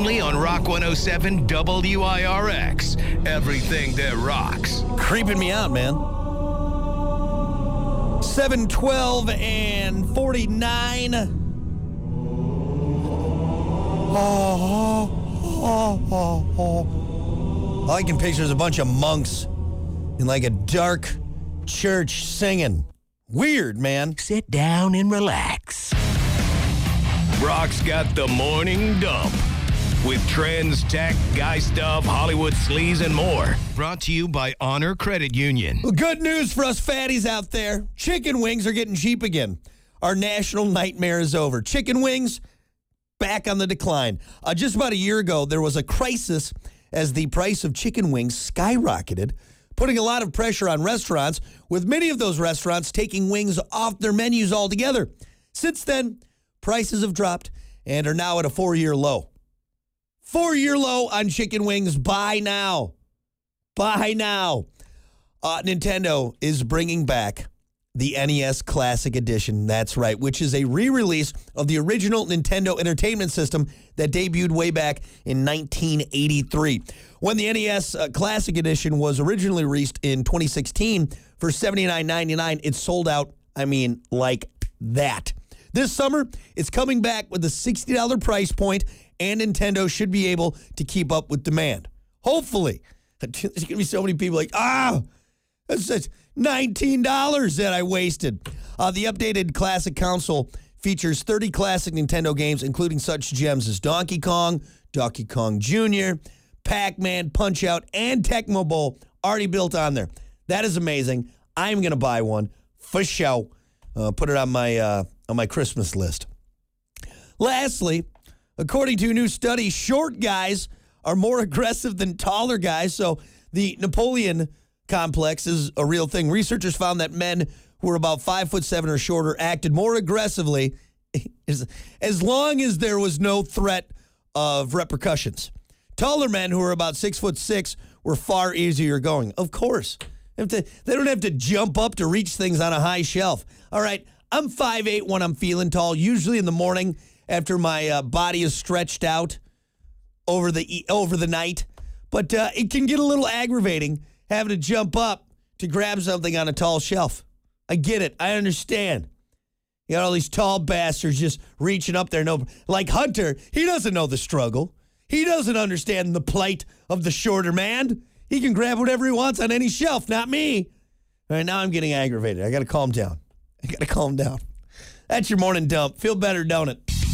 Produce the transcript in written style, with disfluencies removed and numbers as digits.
only on Rock 107 WIRX. Everything that rocks. Creeping me out, man. 7:12 and 49. All I can picture is a bunch of monks in like a dark church singing. Weird, man. Sit down and relax. Brock's got the morning dump with trends, tech, guy stuff, Hollywood sleaze, and more. Brought to you by Honor Credit Union. Well, good news for us fatties out there. Chicken wings are getting cheap again. Our national nightmare is over. Chicken wings back on the decline. Just about a year ago, there was a crisis as the price of chicken wings skyrocketed, putting a lot of pressure on restaurants, with many of those restaurants taking wings off their menus altogether. Since then, prices have dropped and are now at a 4-year low. 4-year low on chicken wings. Buy now. Buy now. Nintendo is bringing back the NES Classic Edition. That's right, which is a re-release of the original Nintendo Entertainment System that debuted way back in 1983. When the NES Classic Edition was originally released in 2016 for $79.99, it sold out, like that. This summer, it's coming back with a $60 price point, and Nintendo should be able to keep up with demand. Hopefully. There's going to be so many people like, that's just $19 that I wasted. The updated Classic Console features 30 classic Nintendo games, including such gems as Donkey Kong, Donkey Kong Jr., Pac-Man, Punch-Out, and Tecmo Bowl already built on there. That is amazing. I'm going to buy one for show. Put it on my Christmas list. Lastly, according to a new study, short guys are more aggressive than taller guys. So the Napoleon complex is a real thing. Researchers found that men who were about 5'7" or shorter acted more aggressively as long as there was no threat of repercussions. Taller men who were about 6'6" were far easier going. Of course. They don't have to jump up to reach things on a high shelf. All right, I'm 5'8" when I'm feeling tall, usually in the morning after my body is stretched out over the night. But it can get a little aggravating having to jump up to grab something on a tall shelf. I get it. I understand. You got all these tall bastards just reaching up there. No, like Hunter, he doesn't know the struggle. He doesn't understand the plight of the shorter man. He can grab whatever he wants on any shelf, not me. All right, now I'm getting aggravated. I got to calm down. That's your morning dump. Feel better, don't it?